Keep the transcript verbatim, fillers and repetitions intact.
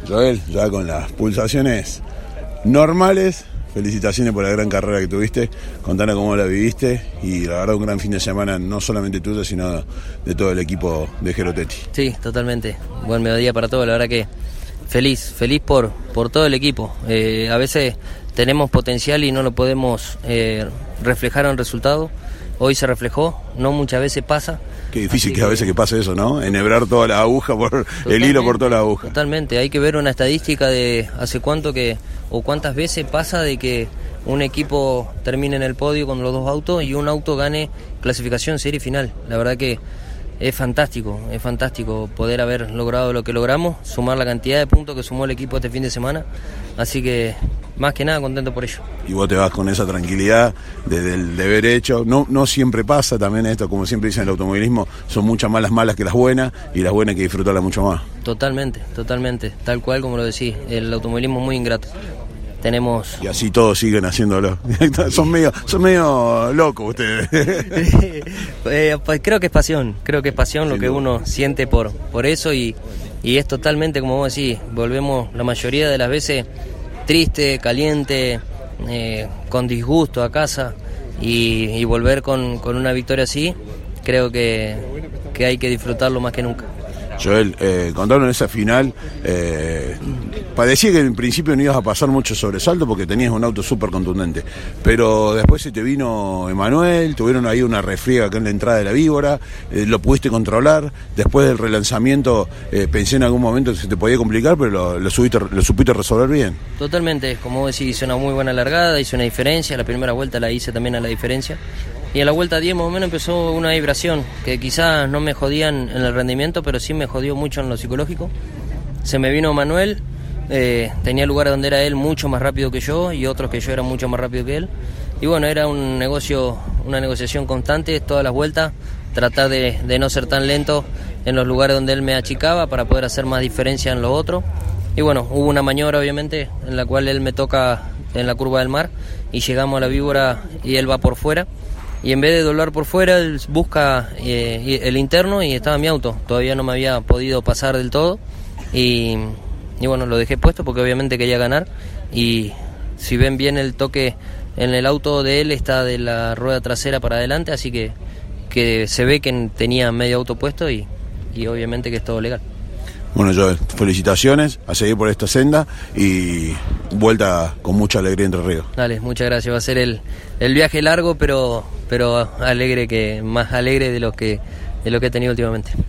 Joel, ya con las pulsaciones normales, felicitaciones por la gran carrera que tuviste, contanos cómo la viviste y la verdad un gran fin de semana, no solamente tuyo, sino de todo el equipo de Gerotetti. Sí, totalmente, buen mediodía para todos, la verdad que feliz, feliz por, por todo el equipo. Eh, a veces tenemos potencial y no lo podemos eh, reflejar en resultados. Hoy se reflejó, no muchas veces pasa. Qué difícil que, que a veces que pase eso, ¿no? Enhebrar toda la aguja, por el hilo por toda la aguja. Totalmente, hay que ver una estadística de hace cuánto que, o cuántas veces pasa de que un equipo termine en el podio con los dos autos y un auto gane clasificación serie final. La verdad que es fantástico, es fantástico poder haber logrado lo que logramos, sumar la cantidad de puntos que sumó el equipo este fin de semana, así que más que nada contento por ello. Y vos te vas con esa tranquilidad desde el deber hecho, no, no siempre pasa también esto, como siempre dicen en el automovilismo, son muchas más las malas que las buenas, y las buenas hay que disfrutarlas mucho más. Totalmente, totalmente, tal cual como lo decís, el automovilismo es muy ingrato. Tenemos... Y así todos siguen haciéndolo. son medio son medio locos ustedes. eh, pues creo que es pasión, creo que es pasión lo que uno siente por, por eso y, y es totalmente, como vos decís, volvemos la mayoría de las veces triste, caliente, eh, con disgusto a casa y, y volver con, con una victoria así, creo que, que hay que disfrutarlo más que nunca. Joel, eh, contaron en esa final, eh, parecía que en principio no ibas a pasar mucho sobresalto porque tenías un auto súper contundente, pero después se te vino Emanuel, tuvieron ahí una refriega acá en la entrada de la Víbora, eh, lo pudiste controlar, después del relanzamiento eh, pensé en algún momento que se te podía complicar, pero lo, lo, subiste, lo supiste resolver bien. Totalmente, como vos decís, hice una muy buena largada, hice una diferencia, la primera vuelta la hice también a la diferencia. Y en la vuelta diez más o menos empezó una vibración que quizás no me jodían en el rendimiento, pero sí me jodió mucho en lo psicológico. Se me vino Manuel, eh, tenía lugares donde era él mucho más rápido que yo y otros que yo era mucho más rápido que él. Y bueno, era un negocio, una negociación constante, todas las vueltas, tratar de, de no ser tan lento en los lugares donde él me achicaba para poder hacer más diferencia en los otros. Y bueno, hubo una maniobra obviamente en la cual él me toca en la curva del mar y llegamos a la Víbora y él va por fuera. Y en vez de doblar por fuera, él busca eh, el interno y estaba mi auto. Todavía no me había podido pasar del todo. Y, y bueno, lo dejé puesto porque obviamente quería ganar. Y si ven bien el toque en el auto de él está de la rueda trasera para adelante. Así que, que se ve que tenía medio auto puesto y, y obviamente que es todo legal. Bueno, Joel, felicitaciones, a seguir por esta senda y vuelta con mucha alegría Entre Ríos. Dale, muchas gracias. Va a ser el, el viaje largo, pero, pero alegre, que más alegre de lo que, de lo que he tenido últimamente.